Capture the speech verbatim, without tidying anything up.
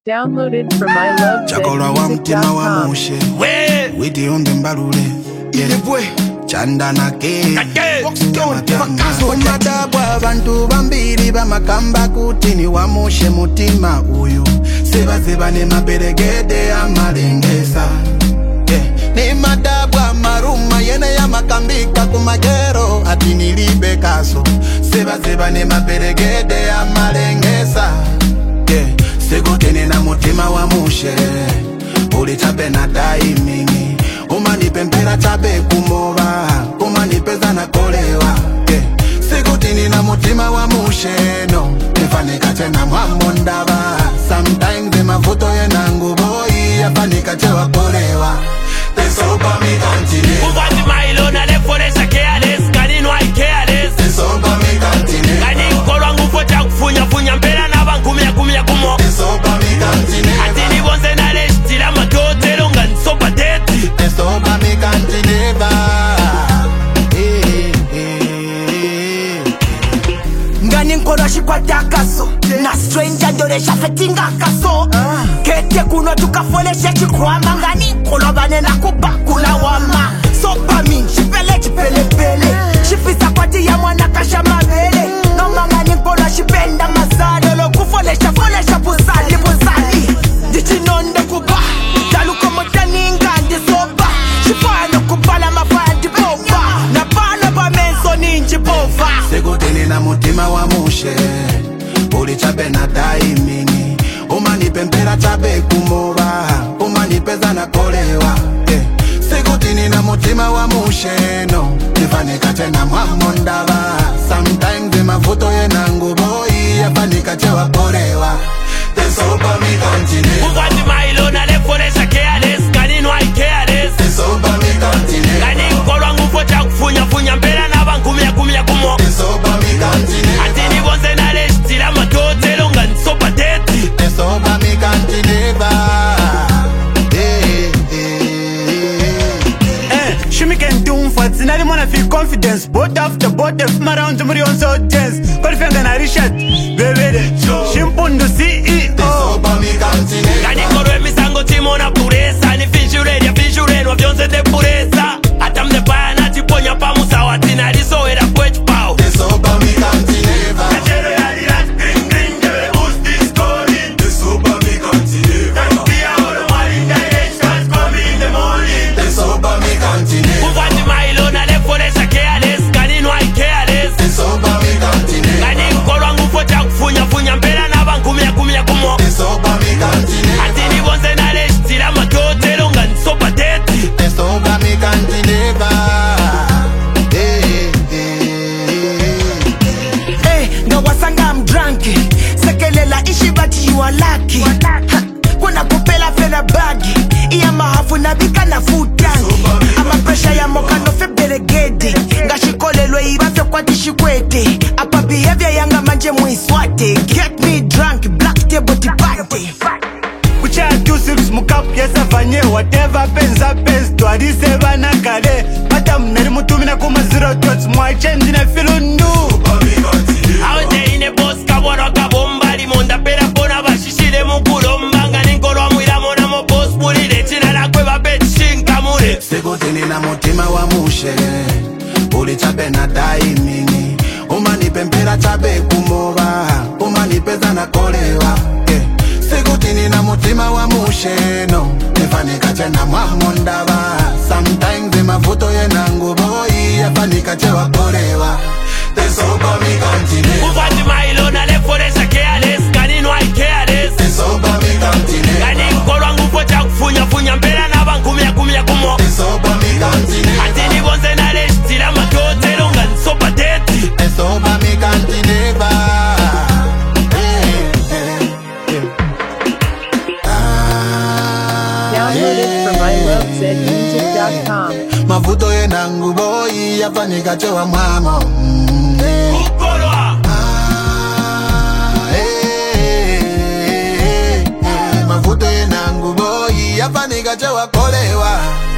Downloaded from my love Chakola wa mtima wa mushe Witi onde mbalule Chanda na ke Omadabwa bantu bambiri bamakamba kutini wa mushe mutima uyu Seba seba ne maperegede amalengesa Ni madabwa maruma yene ya makambika kumagero Ati nilibe kaso Seba seba ne maperegede amalengesa Segotene na mutima wa mushe Uli chape na daimingi Umanipe mpera chape kumova Umanipe zana kolewa yeah. Segotene na mutima wa mushe no Nefanika chena mwamondava Sometimes ema vuto ye nangu boy Yafanika chewa kolewa Tesopa mi kantine Uvati mailo na leforesha careless Kanino I careless Tesopa mi kantine Kani mkolwa ngufocha kufunya funya mpera na bankumia kumia kumo Tesopa mi kantine Atini bonze na leshtila matotelo nga nsopa teti Tesopa mi kantine ba Ngani nkolo shikwata kaso Na stranger doresha fetinga kaso Kete kuno tukafoleshe chikwama Ngani nkolo bane na kubakula wama Sopa mi, shipele chipele pele Shifisa kwati ya mwana kasha mabele Noma ngani nkolo shipenda mazade Lo kufolesha folesha buzali buzali Dichinonde kuba Dalu komotani ngandi soba Shifano kubala mafandi boba Na bala ba menso ninji bova Segotene na mutima wa mushe Uli chape na daimingi Umanipe mpera chape kumova Umanipe zana kolewa yeah. Segotene na mutima wa mushe no Nifanika chena mwamondava Sometimes ema vuto ye nangu boy Yafanika chewa kolewa Tesopa mi kantine Uvati mailo na leforesha careless Kanino I careless Tesopa mi kantine Kani mkolwa ngufocha kufunya funya mpera na bankumia kumia kumo Tesopa mi kantine Atini bonze na leshtila matotelo nga nsopa teti Tesopa mi kantine ba Shimmy can do for it's not wanna feel confidence. Both after both of my round to me on so tense. Confident na Richard, baby. Shimpundo C E O. Tesopa mi kantine Kani korwe misango timo na puresa Ni finjure ya finjure nwa vyonze de puresa Ata mnepaya na tiponya pa musawa Tina riso era kwech pao Tesopa mi kantine ba Kachero ya lirat green green Jeve usti scoring Tesopa mi kantine ba Tantia oro mali directions Come in the morning Tesopa mi kantine Uvati mailo na leforesha careless Kanino I careless Tesopa mi kantine Kani mkolwa ngufocha kufunya funya mpera na bankumia kumia kumo Tesopa mi kantine Atini bonze na leshtila matotelo nga nsopa teti Tesopa mi kantine ba Eh Eh, nga wasanga I'm drunk Sekelela ishi but you are lucky Ha, kuna kupela fena bagi Iya mahafu na bika na food tank Ama pressure ya moka no fe belegede Nga shikolelwe ibafe kwa tishikwete Apa behavior yanga manje mwiswate Get me drunk, black table tipate Kucha two six mukapu yesa vanye whatever pens happens to adise bana kale. Mata mneri mutumina kuma zero thoughts mwa change na filundu. Out there in the boss kaboro kabomba limonda pera pona bashishile mukulomba Ngani nkolwa mwila mona mo boss bulile China la kwe babeti shinka mule Segotene na mutima wa mushe Uli chape na daimingi Umanipe mpera chape kumova Umanipe zana kolewa yeah. Segotene na mutima wa mushe no Nefanika chena mwamondava Sometimes ema vuto ye nangu boy Yafanika chewa kolewa Tesopa mi kantine Uvati mailo na leforesha careless Kanino I careless Tesopa mi kantine Kani mkolwa ngufocha kufunya funya mpera na bankumia kumia kumo Tesopa mi kantine Atini bonze na leshtila matotelo nga nsopa teti Tesopa mi kantine ba Downloaded from my love said music dot com. Mavuto ye nangu boy Yafanika chewa mwamo Ukolwa Mavuto ye nangu boy Yafanika chewa kolewa